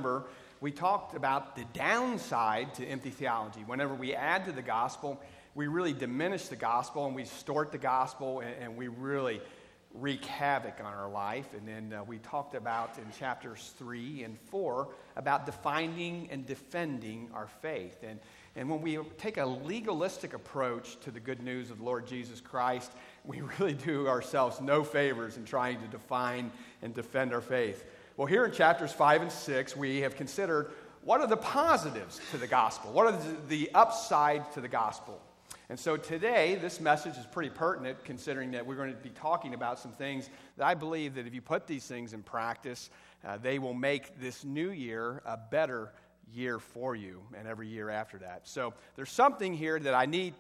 We talked about the downside to empty theology. Whenever we add to the gospel, we really diminish the gospel and we distort the gospel and we really wreak havoc on our life. And then we talked about in chapters 3 and 4 about defining and defending our faith. And when we take a legalistic approach to the good news of the Lord Jesus Christ, we really do ourselves no favors in trying to define and defend our faith. Well, here in chapters 5 and 6, we have considered what are the positives to the gospel? What are the upside to the gospel? And so today, this message is pretty pertinent considering that we're going to be talking about some things that I believe that if you put these things in practice, they will make this new year a better year for you and every year after that. So there's something here that I need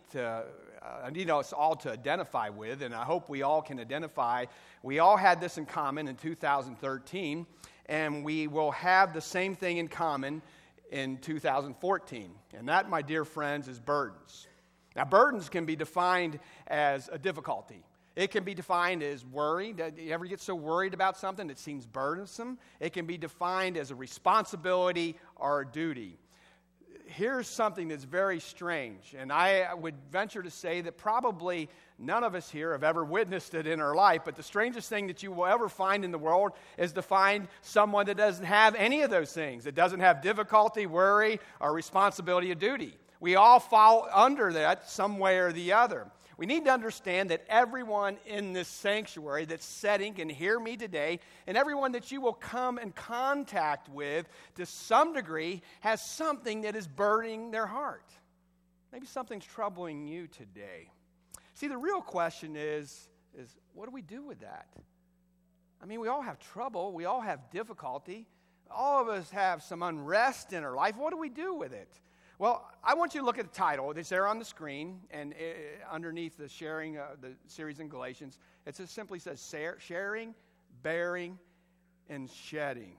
us all to identify with, and I hope we all can identify. We all had this in common in 2013, and we will have the same thing in common in 2014. And that, my dear friends, is burdens. Now, burdens can be defined as a difficulty. It can be defined as worry. Do you ever get so worried about something that seems burdensome? It can be defined as a responsibility or a duty. Here's something that's very strange, and I would venture to say that probably none of us here have ever witnessed it in our life, but the strangest thing that you will ever find in the world is to find someone that doesn't have any of those things. It doesn't have difficulty, worry, or responsibility or duty. We all fall under that some way or the other. We need to understand that everyone in this sanctuary that's setting can hear me today, and everyone that you will come in contact with to some degree has something that is burdening their heart. Maybe something's troubling you today. See, the real question is what do we do with that? I mean, we all have trouble. We all have difficulty. All of us have some unrest in our life. What do we do with it? Well, I want you to look at the title. It's there on the screen, and underneath the sharing the series in Galatians, it just simply says sharing, bearing, and shedding.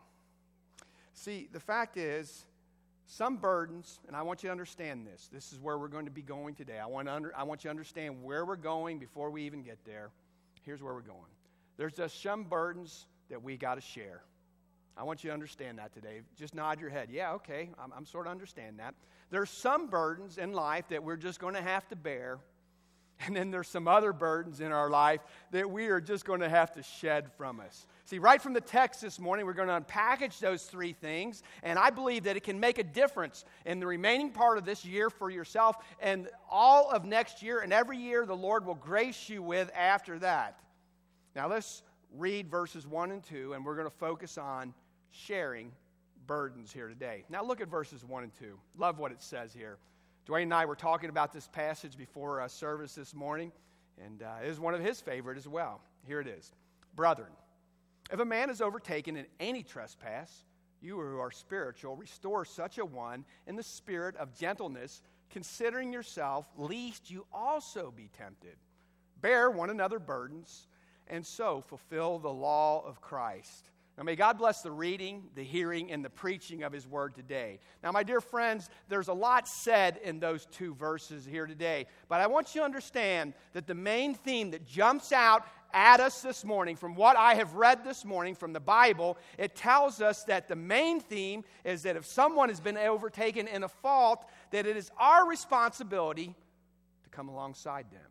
See, the fact is, some burdens, and I want you to understand this. This is where we're going to be going today. I want you to understand where we're going before we even get there. Here's where we're going. There's just some burdens that we got to share. I want you to understand that today. Just nod your head. Yeah, okay, I'm sort of understand that. There's some burdens in life that we're just going to have to bear. And then there's some other burdens in our life that we are just going to have to shed from us. See, right from the text this morning, we're going to unpackage those three things. And I believe that it can make a difference in the remaining part of this year for yourself and all of next year and every year the Lord will grace you with after that. Now let's read verses 1 and 2, and we're going to focus on sharing burdens here today. Now look at verses 1 and 2. Love what it says here. Dwayne and I were talking about this passage before service this morning, and it is one of his favorite as well. Here it is. Brethren, if a man is overtaken in any trespass, you who are spiritual, restore such a one in the spirit of gentleness, considering yourself, lest you also be tempted. Bear one another burdens, and so fulfill the law of Christ. Now, may God bless the reading, the hearing, and the preaching of His Word today. Now, my dear friends, there's a lot said in those two verses here today. But I want you to understand that the main theme that jumps out at us this morning from what I have read this morning from the Bible, it tells us that the main theme is that if someone has been overtaken in a fault, that it is our responsibility to come alongside them.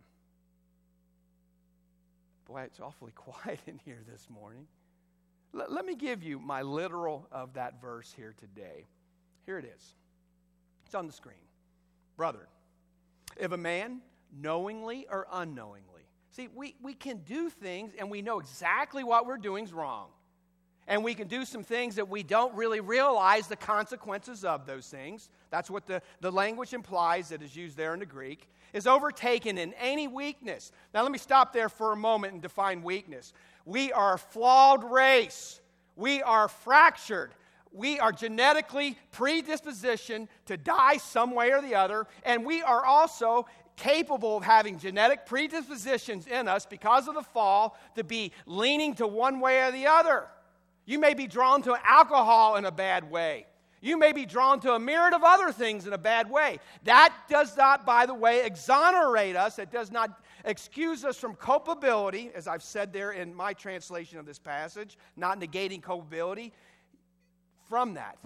Boy, it's awfully quiet in here this morning. Let me give you my literal of that verse here today. Here it is. It's on the screen. Brethren, if a man knowingly or unknowingly, see, we can do things and we know exactly what we're doing is wrong. And we can do some things that we don't really realize the consequences of those things. That's what the language implies that is used there in the Greek, is overtaken in any weakness. Now let me stop there for a moment and define weakness. We are a flawed race. We are fractured. We are genetically predispositioned to die some way or the other. And we are also capable of having genetic predispositions in us because of the fall to be leaning to one way or the other. You may be drawn to alcohol in a bad way. You may be drawn to a myriad of other things in a bad way. That does not, by the way, exonerate us. It does not excuse us from culpability, as I've said there in my translation of this passage, not negating culpability from that.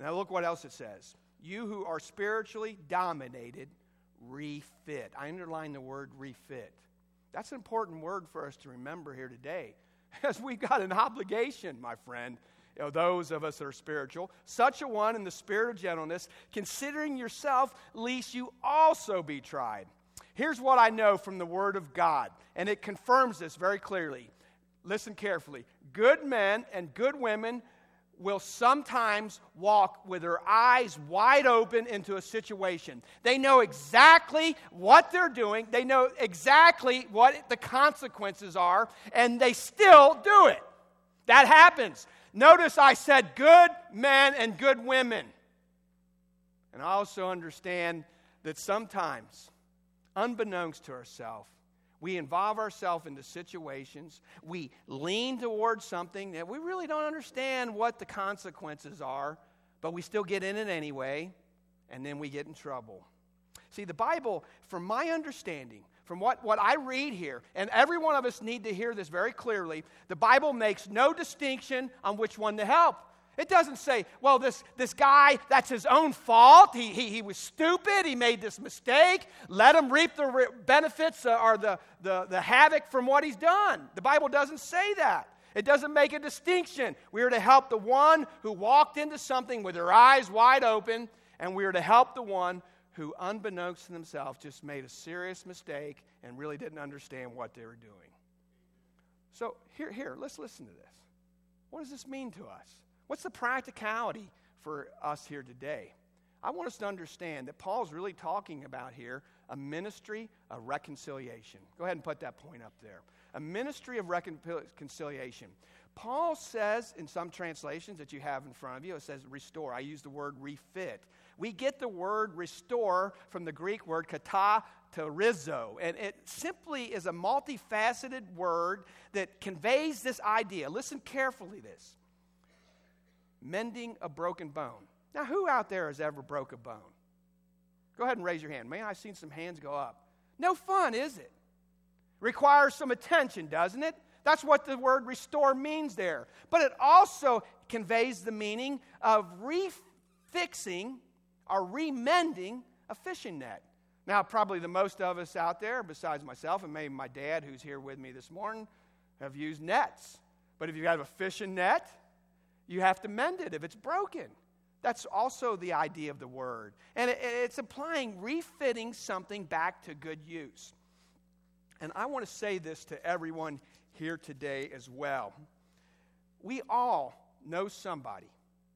Now look what else it says. You who are spiritually dominated, refit. I underline the word refit. That's an important word for us to remember here today. Because we've got an obligation, my friend, those of us that are spiritual, such a one in the spirit of gentleness, considering yourself, lest you also be tried. Here's what I know from the Word of God, and it confirms this very clearly. Listen carefully. Good men and good women will sometimes walk with their eyes wide open into a situation. They know exactly what they're doing. They know exactly what the consequences are, and they still do it. That happens. Notice I said good men and good women. And I also understand that sometimes, unbeknownst to ourselves, we involve ourselves into situations, we lean towards something that we really don't understand what the consequences are, but we still get in it anyway, and then we get in trouble. See, the Bible, from my understanding, from what I read here, and every one of us need to hear this very clearly, the Bible makes no distinction on which one to help. It doesn't say, well, this guy, that's his own fault. He was stupid. He made this mistake. Let him reap the benefits or the havoc from what he's done. The Bible doesn't say that. It doesn't make a distinction. We are to help the one who walked into something with their eyes wide open, and we are to help the one who, unbeknownst to themselves, just made a serious mistake and really didn't understand what they were doing. So here, let's listen to this. What does this mean to us? What's the practicality for us here today? I want us to understand that Paul's really talking about here a ministry of reconciliation. Go ahead and put that point up there. A ministry of reconciliation. Paul says in some translations that you have in front of you, it says restore. I use the word refit. We get the word restore from the Greek word katartizo, and it simply is a multifaceted word that conveys this idea. Listen carefully to this. Mending a broken bone. Now, who out there has ever broke a bone? Go ahead and raise your hand. Man, I've seen some hands go up. No fun, is it? Requires some attention, doesn't it? That's what the word restore means there. But it also conveys the meaning of refixing or remending a fishing net. Now, probably the most of us out there, besides myself and maybe my dad who's here with me this morning, have used nets. But if you have a fishing net, you have to mend it if it's broken. That's also the idea of the word. And it's applying, refitting something back to good use. And I want to say this to everyone here today as well. We all know somebody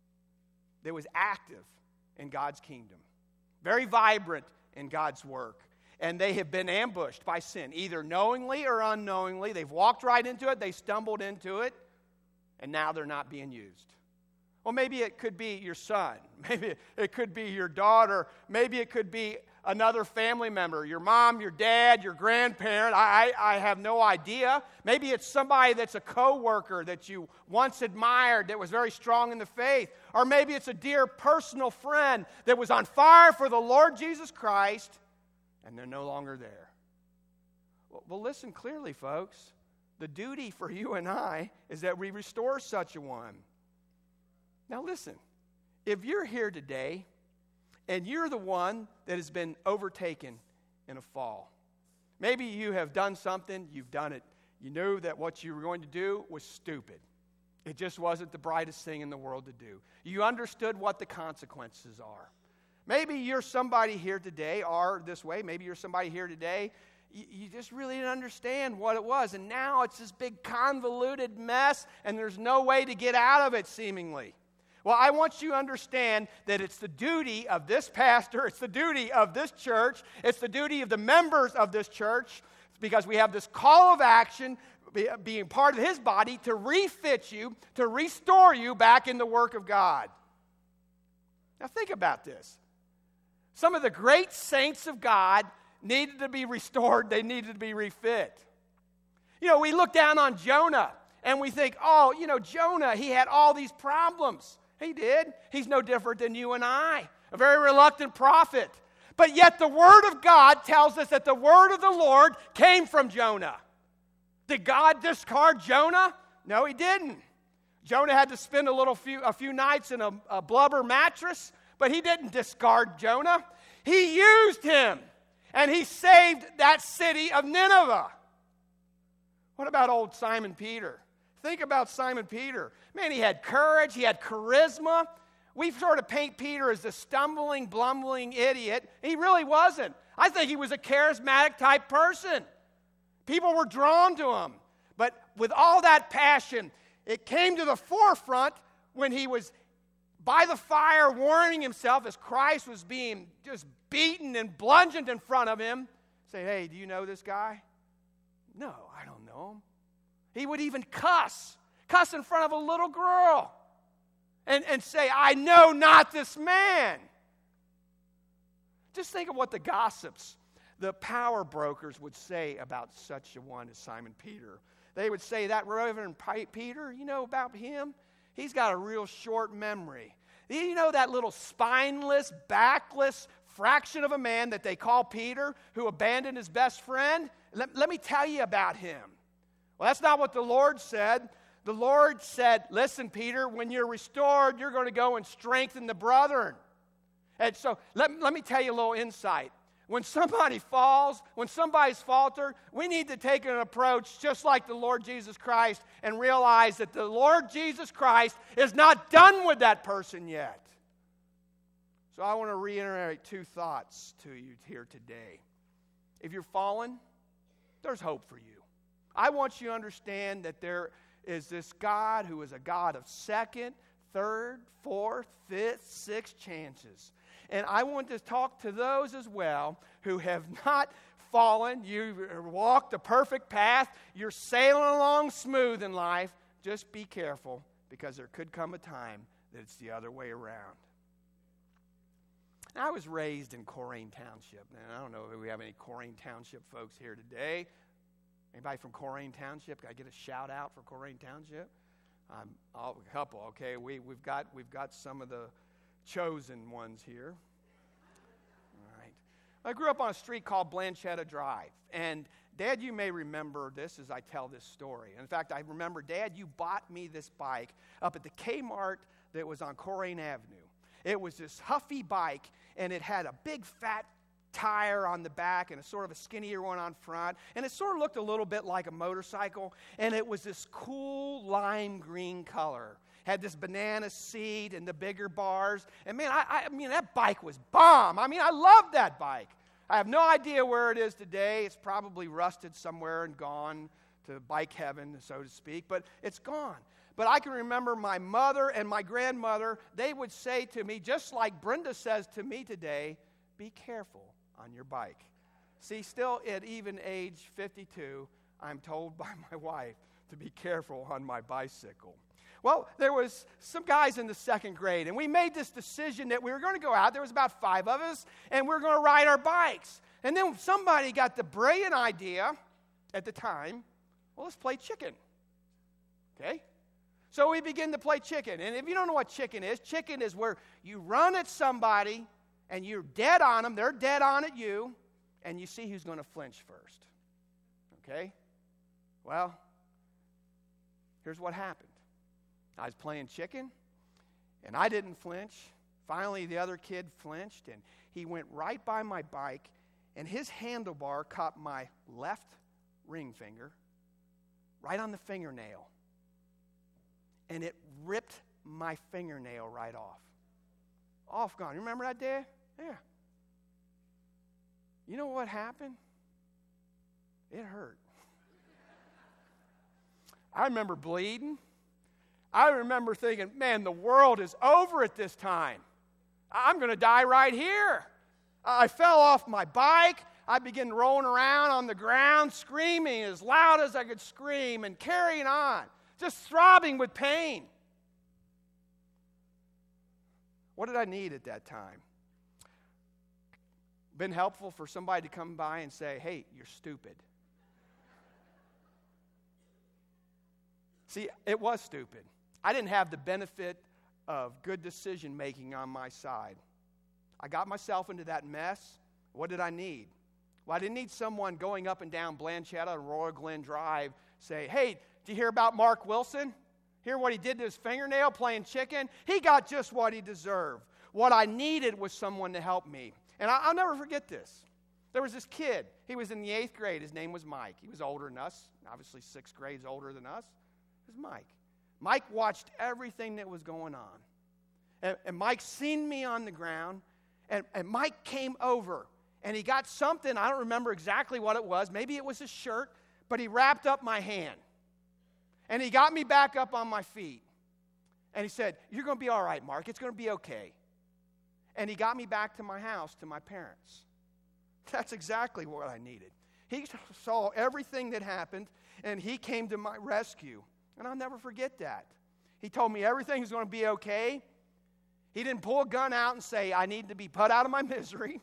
that was active in God's kingdom, very vibrant in God's work, and they have been ambushed by sin, either knowingly or unknowingly. They've walked right into it, they stumbled into it, and now they're not being used. Well, maybe it could be your son. Maybe it could be your daughter. Maybe it could be another family member, your mom, your dad, your grandparent. I have no idea. Maybe it's somebody that's a coworker that you once admired that was very strong in the faith. Or maybe it's a dear personal friend that was on fire for the Lord Jesus Christ, and they're no longer there. Well, listen clearly, folks. The duty for you and I is that we restore such a one. Now listen, if you're here today and you're the one that has been overtaken in a fall, maybe you have done something, you've done it, you knew that what you were going to do was stupid. It just wasn't the brightest thing in the world to do. You understood what the consequences are. Maybe you're somebody here today, or this way, maybe you're somebody here today, you just really didn't understand what it was, and now it's this big convoluted mess, and there's no way to get out of it, seemingly. Well, I want you to understand that it's the duty of this pastor, it's the duty of this church, it's the duty of the members of this church, because we have this call of action, being part of his body, to refit you, to restore you back in the work of God. Now think about this. Some of the great saints of God needed to be restored, they needed to be refit. You know, we look down on Jonah, and we think, oh, you know, Jonah, he had all these problems. He did. He's no different than you and I, a very reluctant prophet. But yet the Word of God tells us that the word of the Lord came from Jonah. Did God discard Jonah? No, he didn't. Jonah had to spend a few nights in a blubber mattress, but he didn't discard Jonah. He used him, and he saved that city of Nineveh. What about old Simon Peter? Think about Simon Peter. Man, he had courage, he had charisma. We sort of paint Peter as a stumbling, blumbling idiot. He really wasn't. I think he was a charismatic type person. People were drawn to him. But with all that passion, it came to the forefront when he was by the fire warming himself as Christ was being just beaten and bludgeoned in front of him. Say, hey, do you know this guy? No, I don't know him. He would even cuss in front of a little girl and say, I know not this man. Just think of what the gossips, the power brokers would say about such a one as Simon Peter. They would say, that Reverend Peter, you know about him? He's got a real short memory. You know that little spineless, backless fraction of a man that they call Peter, who abandoned his best friend? Let me tell you about him. Well, that's not what the Lord said. The Lord said, listen, Peter, when you're restored, you're going to go and strengthen the brethren. And so let me tell you a little insight. When somebody falls, when somebody's faltered, we need to take an approach just like the Lord Jesus Christ and realize that the Lord Jesus Christ is not done with that person yet. So I want to reiterate two thoughts to you here today. If you're fallen, there's hope for you. I want you to understand that there is this God who is a God of second, third, fourth, fifth, sixth chances. And I want to talk to those as well who have not fallen. You walked the perfect path. You're sailing along smooth in life. Just be careful, because there could come a time that it's the other way around. Now, I was raised in Corrine Township. And I don't know if we have any Corrine Township folks here today. Anybody from Corrine Township? Can I get a shout out for Corrine Township? A couple. Okay, we've got some of the chosen ones here. All right. I grew up on a street called Blanchetta Drive, and Dad, you may remember this as I tell this story. In fact, I remember, Dad, you bought me this bike up at the Kmart that was on Corrine Avenue. It was this Huffy bike, and it had a big fat tire on the back and a sort of a skinnier one on front, and it sort of looked a little bit like a motorcycle, and it was this cool lime green color. Had this banana seat and the bigger bars, and man, I mean, that bike was bomb. I mean, I loved that bike. I have no idea where it is today. It's probably rusted somewhere and gone to bike heaven, so to speak, but it's gone. But I can remember my mother and my grandmother, they would say to me, just like Brenda says to me today, be careful on your bike. See, still at even age 52, I'm told by my wife to be careful on my bicycle. Well, there was some guys in the second grade, and we made this decision that we were going to go out. There was about 5 of us, and we were going to ride our bikes. And then somebody got the brilliant idea at the time, well, let's play chicken. Okay? So we begin to play chicken. And if you don't know what chicken is where you run at somebody, and you're dead on them, they're dead on at you, and you see who's going to flinch first. Okay? Well, here's what happened. I was playing chicken, and I didn't flinch. Finally, the other kid flinched, and he went right by my bike, and his handlebar caught my left ring finger, right on the fingernail, and it ripped my fingernail right off. Off gone. You remember that day? Yeah. You know what happened? It hurt. I remember bleeding. I remember thinking, man, the world is over at this time. I'm going to die right here. I fell off my bike. I began rolling around on the ground, screaming as loud as I could scream and carrying on, just throbbing with pain. What did I need at that time? Been helpful for somebody to come by and say, hey, you're stupid. See, it was stupid. I didn't have the benefit of good decision making on my side. I got myself into that mess. What did I need? Well, I didn't need someone going up and down Blanchetta and Royal Glen Drive say, hey, did you hear about Mark Wilson? Hear what he did to his fingernail playing chicken? He got just what he deserved. What I needed was someone to help me. And I'll never forget this. There was this kid. He was in the 8th grade. His name was Mike. He was older than us. Obviously, 6th grade's older than us. It was Mike. Mike watched everything that was going on. And Mike seen me on the ground. And Mike came over. And he got something. I don't remember exactly what it was. Maybe it was his shirt. But he wrapped up my hand. And he got me back up on my feet. And he said, "You're going to be all right, Mark. It's going to be okay." And he got me back to my house, to my parents. That's exactly what I needed. He saw everything that happened, and he came to my rescue. And I'll never forget that. He told me everything's going to be okay. He didn't pull a gun out and say, "I need to be put out of my misery."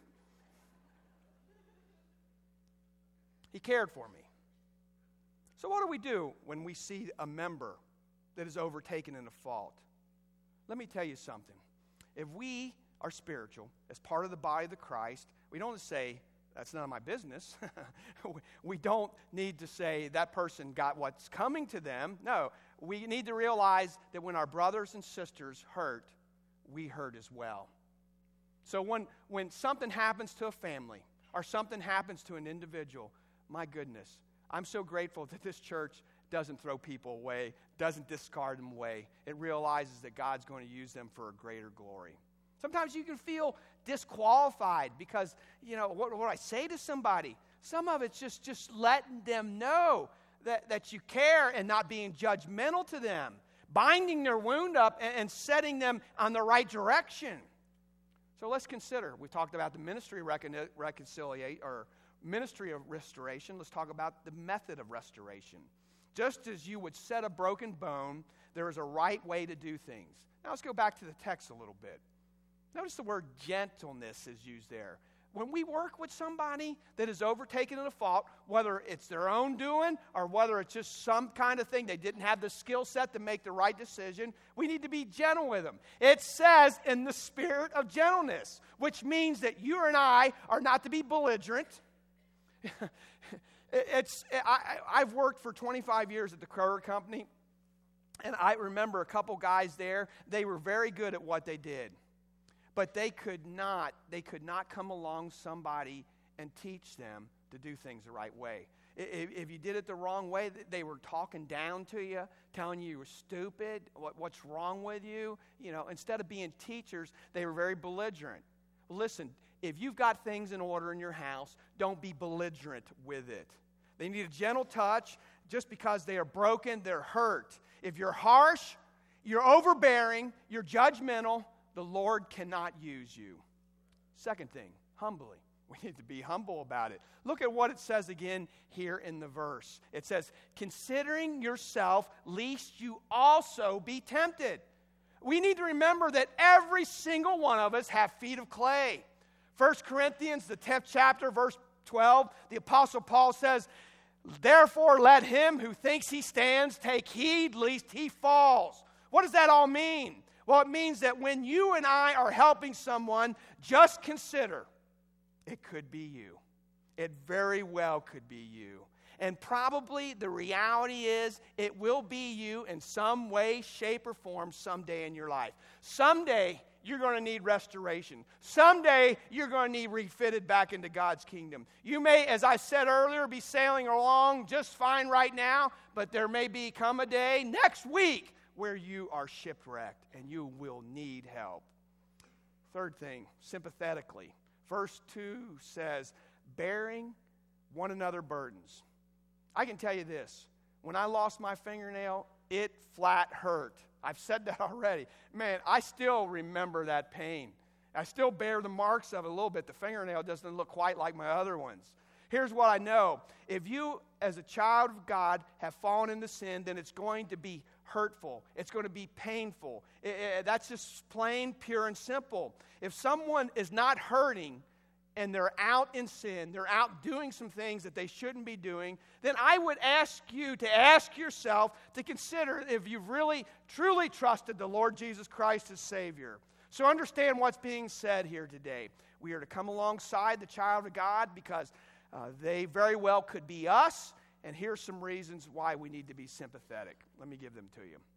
He cared for me. So what do we do when we see a member that is overtaken in a fault? Let me tell you something. If we are spiritual, as part of the body of Christ, we don't say, "That's none of my business." We don't need to say that person got what's coming to them. No, we need to realize that when our brothers and sisters hurt, we hurt as well. So when something happens to a family or something happens to an individual, my goodness, I'm so grateful that this church doesn't throw people away, doesn't discard them away. It realizes that God's going to use them for a greater glory. Sometimes you can feel disqualified because, what do I say to somebody? Some of it's just letting them know that you care and not being judgmental to them, binding their wound up and setting them on the right direction. So let's consider. We talked about the ministry reconciliation or ministry of restoration. Let's talk about the method of restoration. Just as you would set a broken bone, there is a right way to do things. Now let's go back to the text a little bit. Notice the word gentleness is used there. When we work with somebody that is overtaken in a fault, whether it's their own doing or whether it's just some kind of thing, they didn't have the skill set to make the right decision, we need to be gentle with them. It says in the spirit of gentleness, which means that you and I are not to be belligerent. I've worked for 25 years at the Kroger Company, and I remember a couple guys there. They were very good at what they did. But they could not come along somebody and teach them to do things the right way. If you did it the wrong way, they were talking down to you, telling you were stupid, what's wrong with you. Instead of being teachers, they were very belligerent. Listen, if you've got things in order in your house, don't be belligerent with it. They need a gentle touch. Just because they are broken, they're hurt. If you're harsh, you're overbearing, you're judgmental, the Lord cannot use you. Second thing, humbly. We need to be humble about it. Look at what it says again here in the verse. It says, "Considering yourself, lest you also be tempted." We need to remember that every single one of us have feet of clay. 1 Corinthians, the 10th chapter, verse 12, the Apostle Paul says, "Therefore let him who thinks he stands take heed lest he falls." What does that all mean? Well, it means that when you and I are helping someone, just consider, it could be you. It very well could be you. And probably the reality is it will be you in some way, shape, or form someday in your life. Someday you're going to need restoration. Someday you're going to need refitted back into God's kingdom. You may, as I said earlier, be sailing along just fine right now, but there may come a day next week where you are shipwrecked and you will need help. Third thing, sympathetically. Verse 2 says, "Bearing one another burdens." I can tell you this. When I lost my fingernail, it flat hurt. I've said that already. Man, I still remember that pain. I still bear the marks of it a little bit. The fingernail doesn't look quite like my other ones. Here's what I know. If you, as a child of God, have fallen into sin, then it's going to be hurtful. It's going to be painful. That's just plain, pure, and simple. If someone is not hurting and they're out in sin, they're out doing some things that they shouldn't be doing, then I would ask you to ask yourself to consider if you've really, truly trusted the Lord Jesus Christ as Savior. So understand what's being said here today. We are to come alongside the child of God because they very well could be us. And here's some reasons why we need to be sympathetic. Let me give them to you.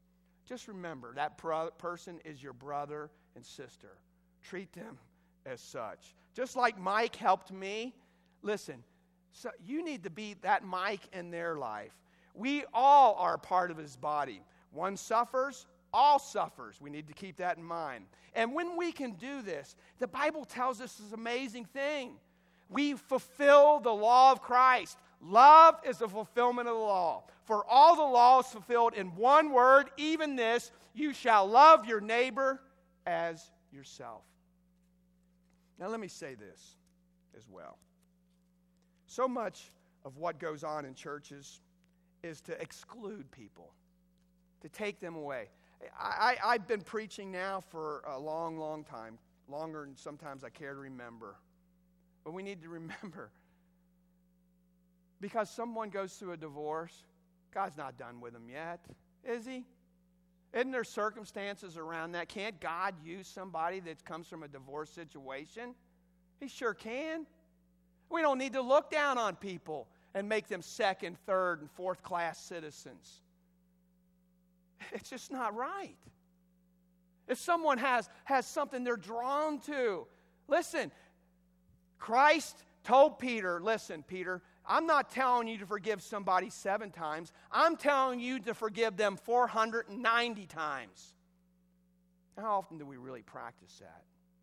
just remember that person is your brother and sister. Treat them as such. Just like Mike helped me, listen, so you need to be that Mike in their life. We all are part of his body. One suffers, all suffers. We need to keep that in mind. And when we can do this, the Bible tells us this amazing thing. We fulfill the law of Christ. Love is the fulfillment of the law. For all the law is fulfilled in one word, even this, you shall love your neighbor as yourself. Now let me say this as well. So much of what goes on in churches is to exclude people, to take them away. I've been preaching now for a long, long time, longer than sometimes I care to remember. But we need to remember, because someone goes through a divorce, God's not done with them yet, is he? Isn't there circumstances around that? Can't God use somebody that comes from a divorce situation? He sure can. We don't need to look down on people and make them second, third, and fourth class citizens. It's just not right. If someone has something they're drawn to, listen, Christ told Peter, listen, Peter, I'm not telling you to forgive somebody 7 times. I'm telling you to forgive them 490 times. How often do we really practice that?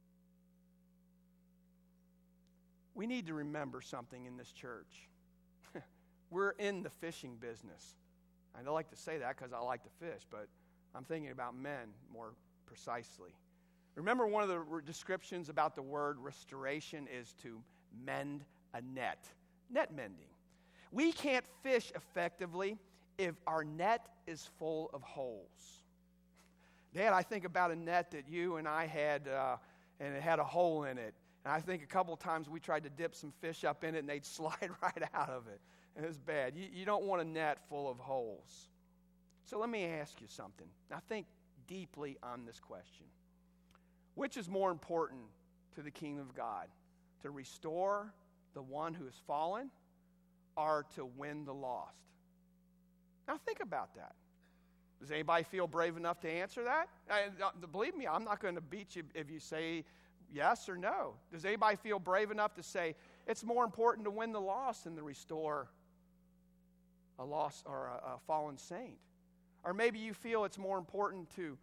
We need to remember something in this church. We're in the fishing business. I don't like to say that because I like to fish, but I'm thinking about men more precisely. Remember, one of the descriptions about the word restoration is to mend a net. Net mending. We can't fish effectively if our net is full of holes. Dad, I think about a net that you and I had, and it had a hole in it. And I think a couple of times we tried to dip some fish up in it, and they'd slide right out of it. And it was bad. You don't want a net full of holes. So let me ask you something. Now think deeply on this question. Which is more important to the kingdom of God? To restore the one who has fallen, or to win the lost? Now think about that. Does anybody feel brave enough to answer that? Believe me, I'm not going to beat you if you say yes or no. Does anybody feel brave enough to say it's more important to win the lost than to restore a lost or a fallen saint? Or maybe you feel it's more important to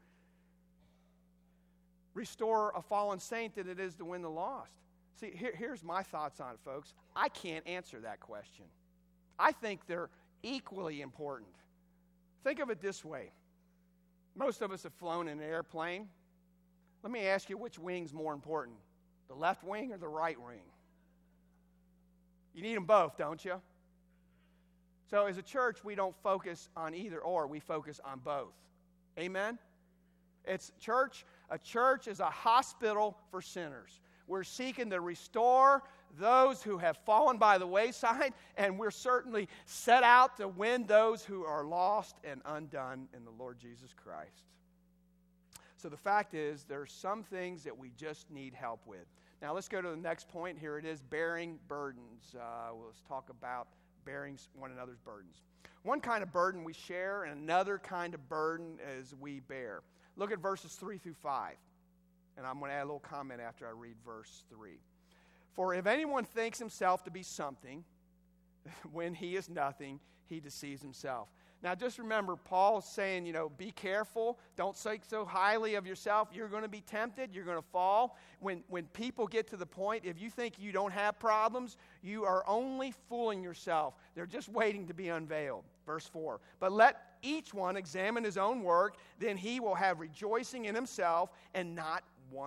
restore a fallen saint than it is to win the lost. See, here's my thoughts on it, folks. I can't answer that question. I think they're equally important. Think of it this way. Most of us have flown in an airplane. Let me ask you, which wing's more important? The left wing or the right wing? You need them both, don't you? So as a church, we don't focus on either or. We focus on both. Amen? It's church. A church is a hospital for sinners. We're seeking to restore those who have fallen by the wayside, and we're certainly set out to win those who are lost and undone in the Lord Jesus Christ. So the fact is, there are some things that we just need help with. Now let's go to the next point. Here it is, bearing burdens. Let's talk about bearing one another's burdens. One kind of burden we share, and another kind of burden is we bear. Look at verses 3 through 5. And I'm going to add a little comment after I read verse 3. For if anyone thinks himself to be something, when he is nothing, he deceives himself. Now just remember, Paul's saying, be careful. Don't think so highly of yourself. You're going to be tempted. You're going to fall. When people get to the point, if you think you don't have problems, you are only fooling yourself. They're just waiting to be unveiled. Verse 4. But let each one examine his own work, then he will have rejoicing in himself and not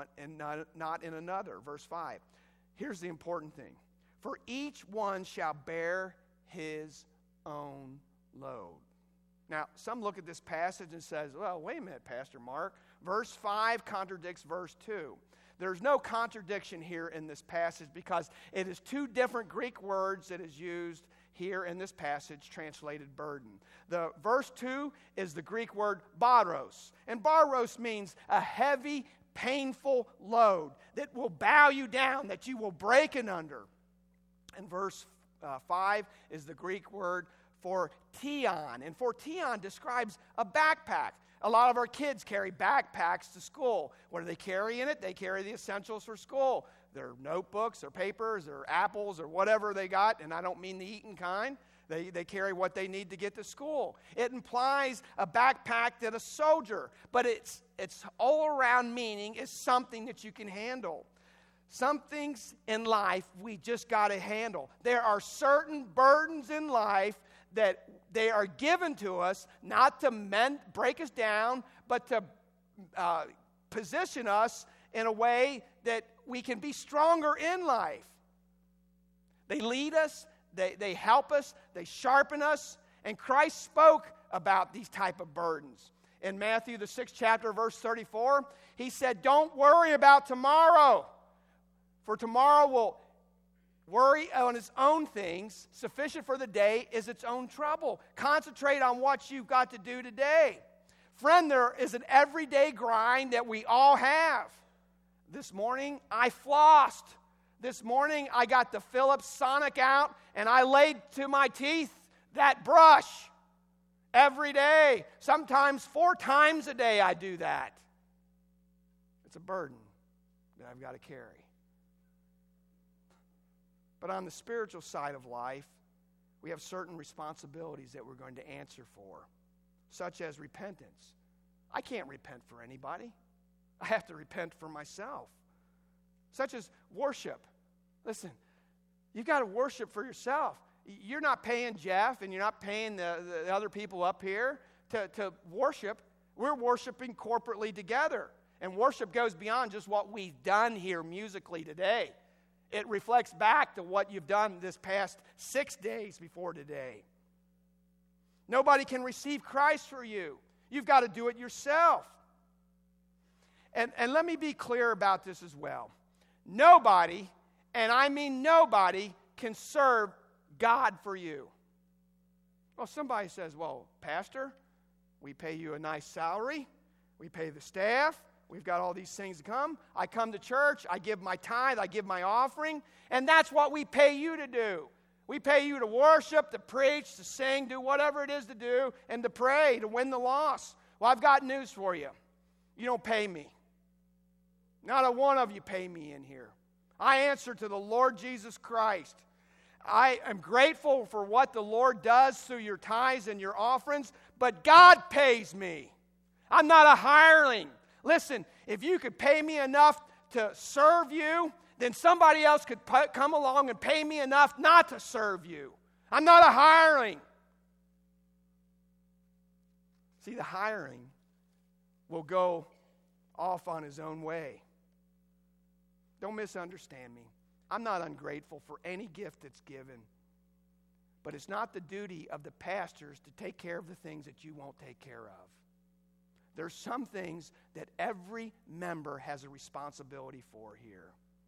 in another. Verse 5. Here's the important thing. For each one shall bear his own load. Now, some look at this passage and says, well, wait a minute, Pastor Mark. Verse 5 contradicts verse 2. There's no contradiction here in this passage because it is 2 different Greek words that is used here in this passage, translated burden. The verse 2 is the Greek word baros. And baros means a heavy, painful load that will bow you down, that you will break it under. And verse 5 is the Greek word for tion. And for tion describes a backpack. A lot of our kids carry backpacks to school. What do they carry in it? They carry the essentials for school. Their notebooks, their papers, their apples, or whatever they got. And I don't mean the eating kind. They carry what they need to get to school. It implies a backpack that a soldier. But its all-around meaning is something that you can handle. Some things in life we just got to handle. There are certain burdens in life that they are given to us not to break us down, but to position us in a way that we can be stronger in life. They lead us, they help us, they sharpen us, and Christ spoke about these type of burdens. In Matthew, the 6th chapter, verse 34, he said, "Don't worry about tomorrow, for tomorrow will worry on its own things. Sufficient for the day is its own trouble." Concentrate on what you've got to do today. Friend, there is an everyday grind that we all have. This morning, I flossed. This morning, I got the Philips Sonic out, and I laid to my teeth that brush. Every day. Sometimes 4 times a day I do that. It's a burden that I've got to carry. But on the spiritual side of life, we have certain responsibilities that we're going to answer for, such as repentance. I can't repent for anybody. I have to repent for myself. Such as worship. Listen, you've got to worship for yourself. You're not paying Jeff and you're not paying the other people up here to worship. We're worshiping corporately together. And worship goes beyond just what we've done here musically today. It reflects back to what you've done this past 6 days before today. Nobody can receive Christ for you. You've got to do it yourself. And let me be clear about this as well. Nobody, and I mean nobody, can serve God for you. Well, somebody says, "Well, Pastor, we pay you a nice salary. We pay the staff. We've got all these things to come. I come to church. I give my tithe. I give my offering. And that's what we pay you to do. We pay you to worship, to preach, to sing, do whatever it is to do, and to pray, to win the lost." Well, I've got news for you. You don't pay me. Not a one of you pay me in here. I answer to the Lord Jesus Christ. I am grateful for what the Lord does through your tithes and your offerings, but God pays me. I'm not a hireling. Listen, if you could pay me enough to serve you, then somebody else could come along and pay me enough not to serve you. I'm not a hireling. See, the hiring will go off on his own way. Don't misunderstand me. I'm not ungrateful for any gift that's given. But it's not the duty of the pastors to take care of the things that you won't take care of. There's some things that every member has a responsibility for here.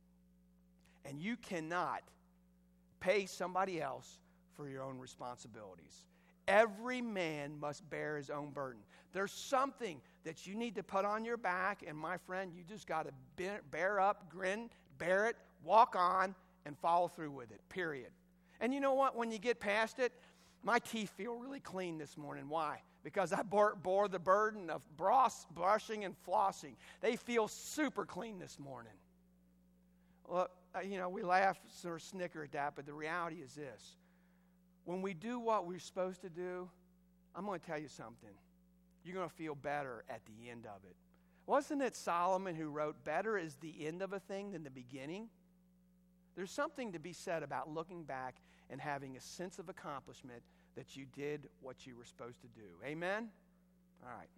And you cannot pay somebody else for your own responsibilities. Every man must bear his own burden. There's something that you need to put on your back, and my friend, you just got to bear up, grin, bear it, walk on, and follow through with it, period. And you know what? When you get past it, my teeth feel really clean this morning. Why? Because I bore the burden of brushing and flossing. They feel super clean this morning. Well, we laugh or snicker at that, but the reality is this. When we do what we're supposed to do, I'm going to tell you something. You're going to feel better at the end of it. Wasn't it Solomon who wrote, "Better is the end of a thing than the beginning"? There's something to be said about looking back and having a sense of accomplishment that you did what you were supposed to do. Amen? All right.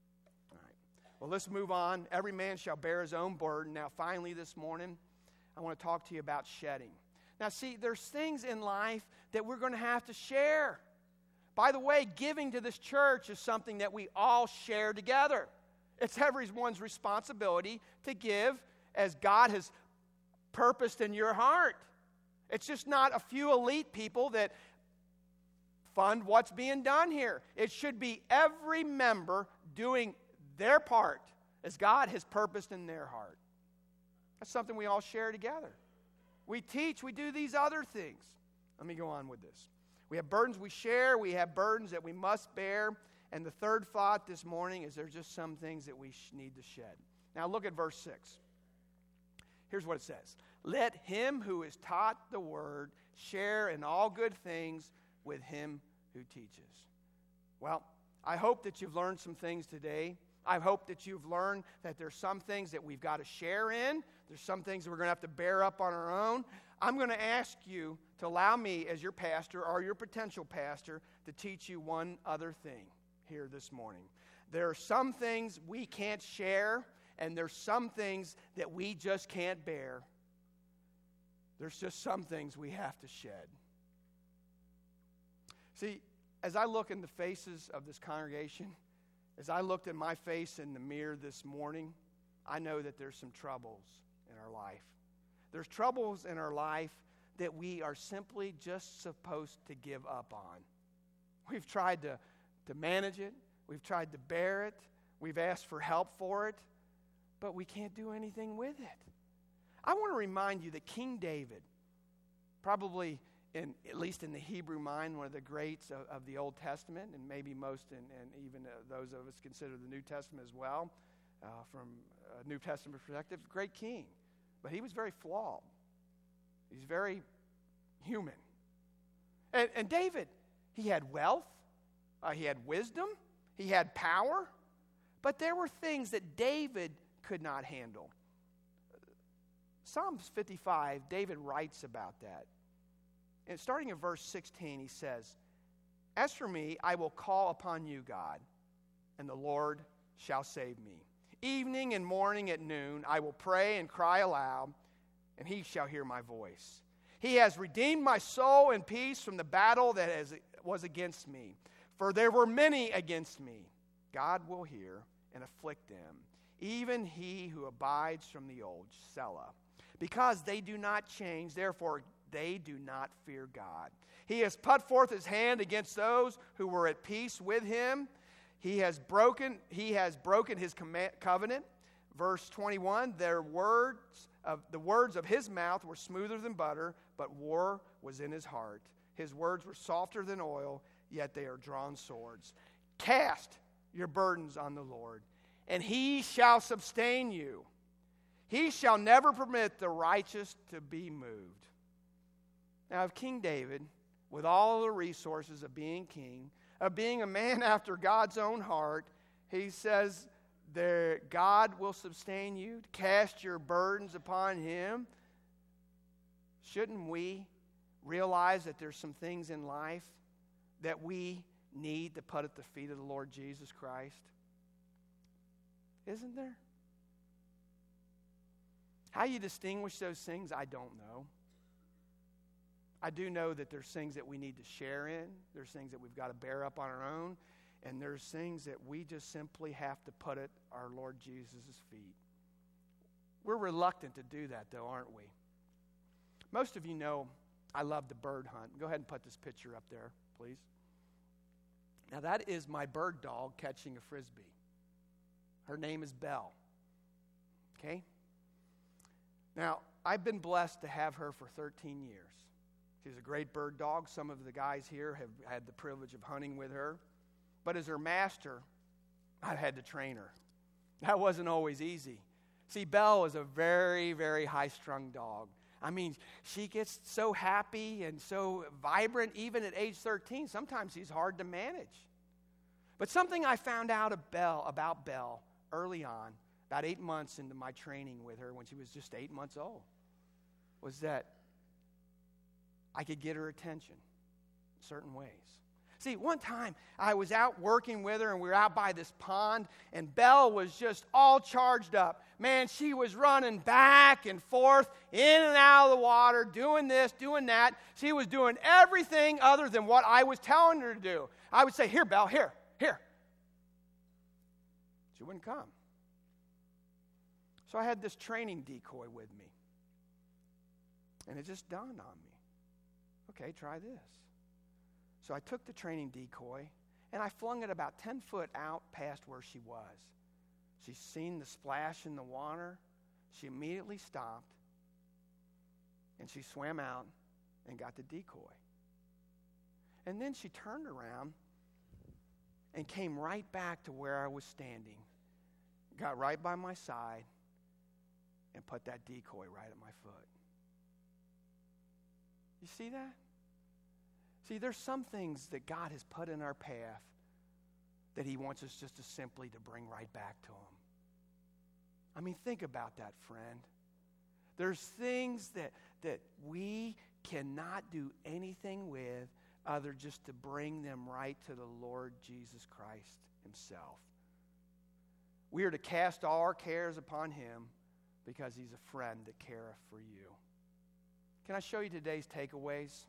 Well, let's move on. Every man shall bear his own burden. Now, finally this morning, I want to talk to you about shedding. Now, see, there's things in life that we're going to have to share. By the way, giving to this church is something that we all share together. It's everyone's responsibility to give as God has purposed in your heart. It's just not a few elite people that fund what's being done here. It should be every member doing their part as God has purposed in their heart. That's something we all share together. We teach, we do these other things. Let me go on with this. We have burdens we share, we have burdens that we must bear, And the third thought this morning is there's just some things that we need to shed. Now look at verse 6. Here's what it says. Let him who is taught the word share in all good things with him who teaches. Well, I hope that you've learned some things today. I hope that you've learned that there's some things that we've got to share in. There's some things that we're going to have to bear up on our own. I'm going to ask you to allow me as your pastor or your potential pastor to teach you one other thing here this morning. There are some things we can't share, and there's some things that we just can't bear. There's just some things we have to shed. See, as I look in the faces of this congregation, as I looked at my face in the mirror this morning, I know that there's some troubles in our life. There's troubles in our life that we are simply just supposed to give up on. We've tried to manage it. We've tried to bear it. We've asked for help for it. But we can't do anything with it. I want to remind you that King David, probably at least in the Hebrew mind, one of the greats of the Old Testament, and maybe most, and even those of us consider the New Testament as well, from a New Testament perspective, great king. But he was very flawed. He's very human. And David, he had wealth, he had wisdom, he had power, but there were things that David could not handle. Psalms 55, David writes about that. And starting in verse 16, he says, "As for me, I will call upon you, God, and the Lord shall save me. Evening and morning at noon, I will pray and cry aloud, and he shall hear my voice. He has redeemed my soul in peace from the battle that was against me. For there were many against me. God will hear and afflict them, even he who abides from the old Selah. Because they do not change, therefore they do not fear God. He has put forth his hand against those who were at peace with him. He has broken his covenant." Verse 21, the words of his mouth were smoother than butter, but war was in his heart. His words were softer than oil, yet they are drawn swords. Cast your burdens on the Lord, and he shall sustain you. He shall never permit the righteous to be moved. Now, if King David, with all the resources of being king, of being a man after God's own heart, he says, God will sustain you, cast your burdens upon him. Shouldn't we realize that there's some things in life that we need to put at the feet of the Lord Jesus Christ? Isn't there? How you distinguish those things, I don't know. I do know that there's things that we need to share in. There's things that we've got to bear up on our own. And there's things that we just simply have to put at our Lord Jesus' feet. We're reluctant to do that, though, aren't we? Most of you know I love to bird hunt. Go ahead and put this picture up there, please. Now, that is my bird dog catching a Frisbee. Her name is Belle. Okay? Now, I've been blessed to have her for 13 years. She's a great bird dog. Some of the guys here have had the privilege of hunting with her. But as her master, I had to train her. That wasn't always easy. See, Belle is a very, very high-strung dog. I mean, she gets so happy and so vibrant even at age 13. Sometimes she's hard to manage. But something I found out about Belle early on, about 8 months into my training with her when she was just 8 months old, was that I could get her attention in certain ways. See, one time I was out working with her and we were out by this pond and Belle was just all charged up. Man, she was running back and forth, in and out of the water, doing this, doing that. She was doing everything other than what I was telling her to do. I would say, "Here, Belle, here." She wouldn't come. So I had this training decoy with me. And it just dawned on me. Okay, try this. So I took the training decoy, and I flung it about 10 foot out past where she was. She's seen the splash in the water. She immediately stopped, and she swam out and got the decoy. And then she turned around, and came right back to where I was standing, got right by my side, and put that decoy right at my foot. You see that? See, there's some things that God has put in our path that he wants us just to simply to bring right back to him. I mean, think about that, friend. There's things that we cannot do anything with other just to bring them right to the Lord Jesus Christ himself. We are to cast all our cares upon him because he's a friend that careth for you. Can I show you today's takeaways?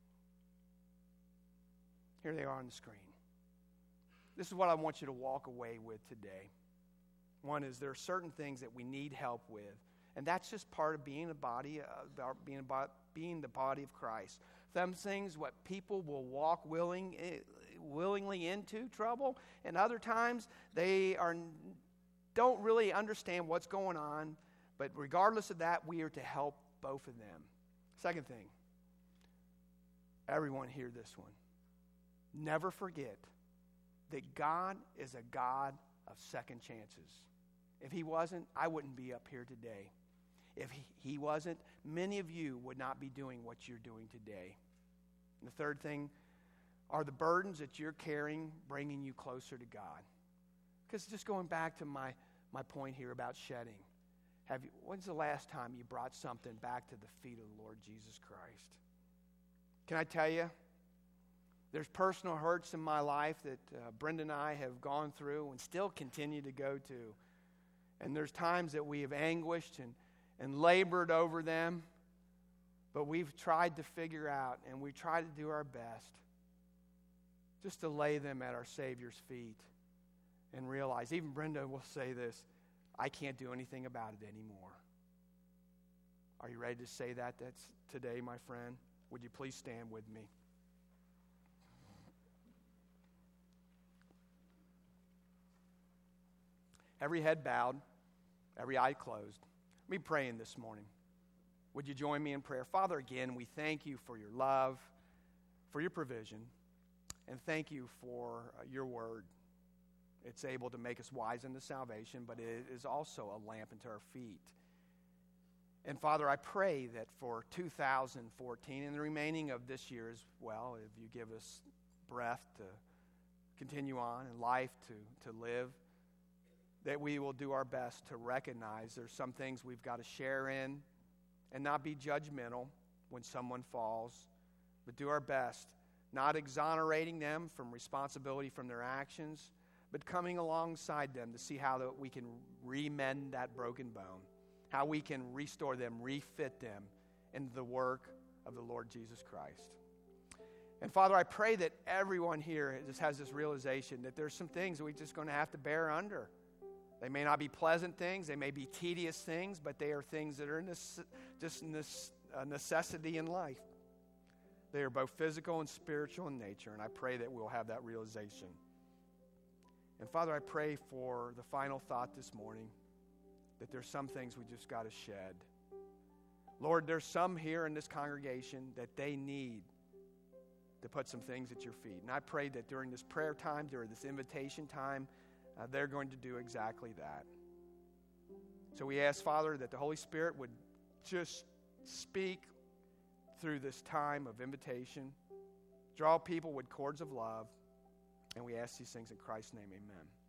Here they are on the screen. This is what I want you to walk away with today. One is there are certain things that we need help with, and that's just part of being a body, being the body of Christ. Some things what people will walk willingly into trouble, and other times they don't really understand what's going on. But regardless of that, we are to help both of them. Second thing, everyone hear this one. Never forget that God is a God of second chances. If he wasn't, I wouldn't be up here today. If he wasn't, many of you would not be doing what you're doing today. And the third thing, are the burdens that you're carrying bringing you closer to God? Because just going back to my point here about shedding, when's the last time you brought something back to the feet of the Lord Jesus Christ? Can I tell you, there's personal hurts in my life that Brenda and I have gone through and still continue to go to. And there's times that we have anguished and labored over them, but we've tried to figure out and we try to do our best just to lay them at our Savior's feet and realize, even Brenda will say this, I can't do anything about it anymore. Are you ready to say that today, my friend? Would you please stand with me? Every head bowed, every eye closed. Let me pray in this morning. Would you join me in prayer? Father, again, we thank you for your love, for your provision, and thank you for your word. It's able to make us wise unto salvation, but it is also a lamp unto our feet. And Father, I pray that for 2014 and the remaining of this year as well, if you give us breath to continue on and life to live, that we will do our best to recognize there's some things we've got to share in and not be judgmental when someone falls, but do our best, not exonerating them from responsibility from their actions, but coming alongside them to see how we can remend that broken bone, how we can restore them, refit them into the work of the Lord Jesus Christ. And Father, I pray that everyone here just has this realization that there's some things that we're just going to have to bear under. They may not be pleasant things, they may be tedious things, but they are things that are just a necessity in life. They are both physical and spiritual in nature, and I pray that we'll have that realization. And Father, I pray for the final thought this morning, that there's some things we just got to shed. Lord, there's some here in this congregation that they need to put some things at your feet. And I pray that during this prayer time, during this invitation time, they're going to do exactly that. So we ask, Father, that the Holy Spirit would just speak through this time of invitation, draw people with cords of love, and we ask these things in Christ's name, amen.